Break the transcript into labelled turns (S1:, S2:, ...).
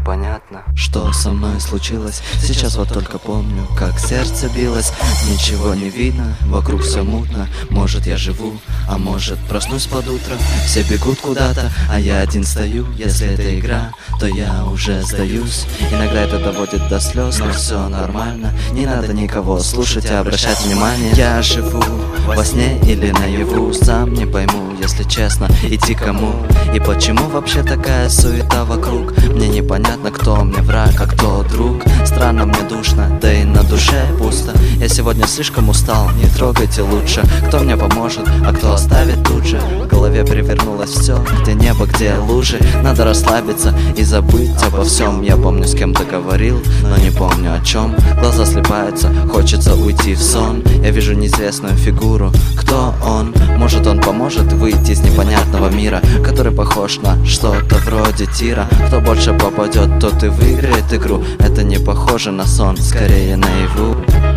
S1: непонятно, что со мной случилось. Сейчас вот только помню, как сердце билось. Ничего не видно, вокруг все мутно. Может я живу, а может проснусь под утро. Все бегут куда-то, а я один стою. Если это игра, то я уже сдаюсь. Иногда это доводит до слез, но все нормально. Не надо никого слушать и обращать внимание. Я живу во сне или наяву, сам не пойму, если честно, идти кому и почему вообще такая суета вокруг. Мне непонятно, кто мне враг, а кто друг. Странно, мне душно, да и на душе пусто. Я сегодня слишком устал, не трогайте лучше. Кто мне поможет, а кто оставит тут же. В голове перевернулось все, где небо, где лужи. Надо расслабиться и забыть обо всем. Я помню, с кем-то говорил, но не помню о чем. Глаза слипаются, хочется уйти в сон. Я вижу неизвестную фигуру, кто он? Может он поможет выйти из непонятного мира, который похож на что-то вроде тира. Кто больше попадет, тот и выиграет игру. Это не похоже на сон, скорее наяву.